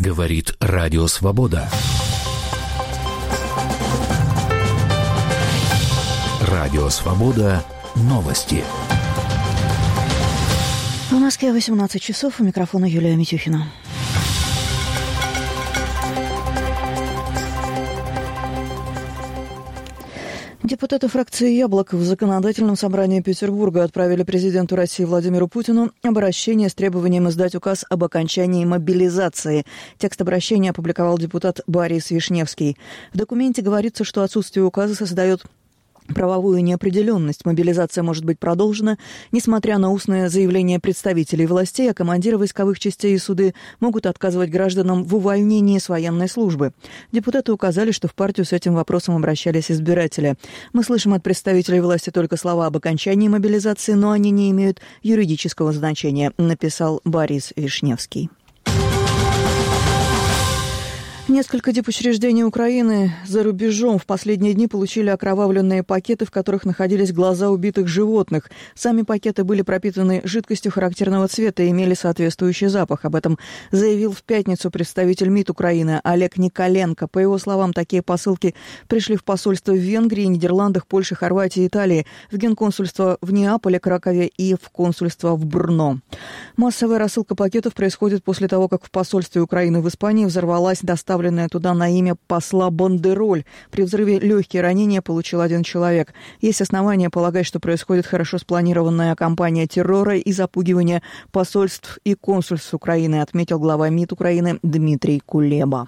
Говорит Радио Свобода. Радио Свобода. Новости. В Москве 18 часов. У микрофона Юлия Митюхина. Депутаты фракции «Яблоко» в Законодательном собрании Петербурга отправили президенту России Владимиру Путину обращение с требованием издать указ об окончании мобилизации. Текст обращения опубликовал депутат Борис Вишневский. В документе говорится, что отсутствие указа создает правовую неопределенность. Мобилизация может быть продолжена, несмотря на устное заявление представителей властей, а командиры войсковых частей и суды могут отказывать гражданам в увольнении с военной службы. Депутаты указали, что в партию с этим вопросом обращались избиратели. Мы слышим от представителей власти только слова об окончании мобилизации, но они не имеют юридического значения, написал Борис Вишневский. Несколько дипучреждений Украины за рубежом в последние дни получили окровавленные пакеты, в которых находились глаза убитых животных. Сами пакеты были пропитаны жидкостью характерного цвета и имели соответствующий запах. Об этом заявил в пятницу представитель МИД Украины Олег Николенко. По его словам, такие посылки пришли в посольство в Венгрии, Нидерландах, Польше, Хорватии, Италии, в генконсульство в Неаполе, Кракове и в консульство в Брно. Массовая рассылка пакетов происходит после того, как в посольстве Украины в Испании взорвалась доставленная туда на имя посла Бандероль. При взрыве легкие ранения получил один человек. Есть основания полагать, что происходит хорошо спланированная кампания террора и запугивания посольств и консульств Украины, отметил глава МИД Украины Дмитрий Кулеба.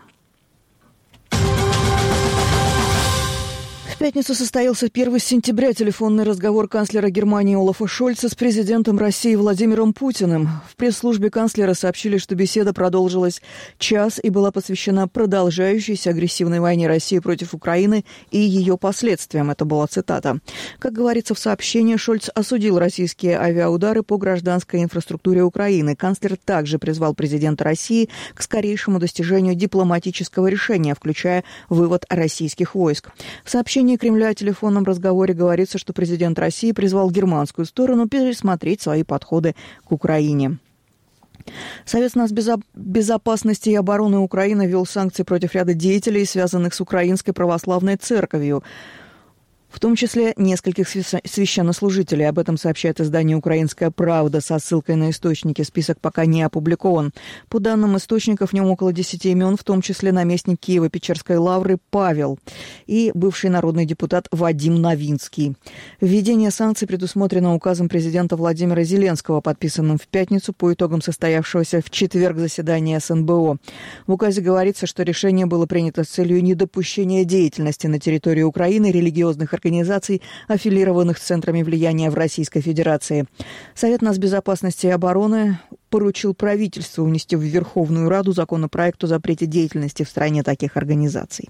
В пятницу состоялся 1 сентября телефонный разговор канцлера Германии Олафа Шольца с президентом России Владимиром Путиным. В пресс-службе канцлера сообщили, что беседа продолжилась час и была посвящена продолжающейся агрессивной войне России против Украины и ее последствиям. Это была цитата. Как говорится в сообщении, Шольц осудил российские авиаудары по гражданской инфраструктуре Украины. Канцлер также призвал президента России к скорейшему достижению дипломатического решения, включая вывод российских войск. В сообщении Кремля о телефонном разговоре говорится, что президент России призвал германскую сторону пересмотреть свои подходы к Украине. Совет безопасности и обороны Украины ввел санкции против ряда деятелей, связанных с Украинской православной церковью, в том числе нескольких священнослужителей. Об этом сообщает издание «Украинская правда» со ссылкой на источники. Список пока не опубликован. По данным источников, в нем около 10 имен, в том числе наместник Киево-Печерской лавры Павел и бывший народный депутат Вадим Новинский. Введение санкций предусмотрено указом президента Владимира Зеленского, подписанным в пятницу по итогам состоявшегося в четверг заседания СНБО. В указе говорится, что решение было принято с целью недопущения деятельности на территории Украины религиозных организаций, аффилированных с центрами влияния в Российской Федерации. Совет нацбезопасности и обороны поручил правительству внести в Верховную Раду законопроект о запрете деятельности в стране таких организаций.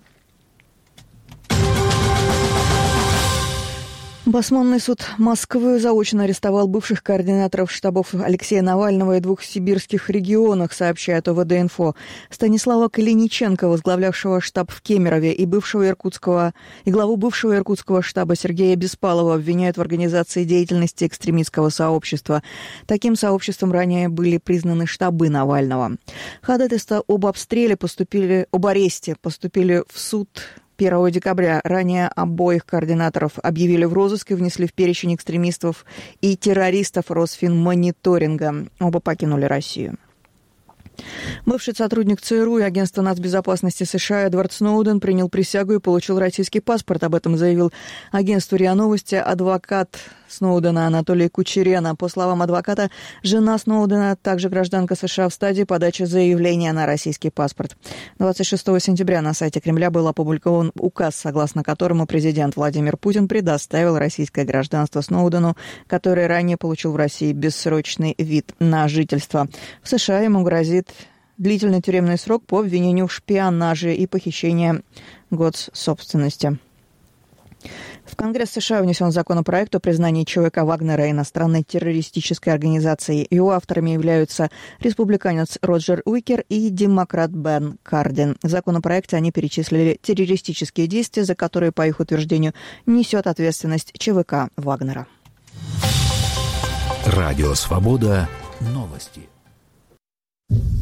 Басманный суд Москвы заочно арестовал бывших координаторов штабов Алексея Навального и 2 сибирских регионах, сообщает ОВД-Инфо. Станислава Калиниченко, возглавлявшего штаб в Кемерове, и главу бывшего иркутского штаба Сергея Беспалова обвиняют в организации деятельности экстремистского сообщества. Таким сообществом ранее были признаны штабы Навального. Ходатайства об аресте поступили в суд 1 декабря. Ранее обоих координаторов объявили в розыск и внесли в перечень экстремистов и террористов Росфинмониторинга. Оба покинули Россию. Бывший сотрудник ЦРУ и агентства нацбезопасности США Эдвард Сноуден принял присягу и получил российский паспорт. Об этом заявил агентству РИА Новости адвокат Сноудена Анатолий Кучерена. По словам адвоката, жена Сноудена, также гражданка США, в стадии подачи заявления на российский паспорт. 26 сентября на сайте Кремля был опубликован указ, согласно которому президент Владимир Путин предоставил российское гражданство Сноудену, который ранее получил в России бессрочный вид на жительство. В США ему грозит длительный тюремный срок по обвинению в шпионаже и похищении госсобственности. В Конгресс США внесен законопроект о признании ЧВК Вагнера иностранной террористической организацией. Его авторами являются республиканец Роджер Уикер и демократ Бен Кардин. В законопроекте они перечислили террористические действия, за которые, по их утверждению, несет ответственность ЧВК Вагнера. Радио Свобода. Новости.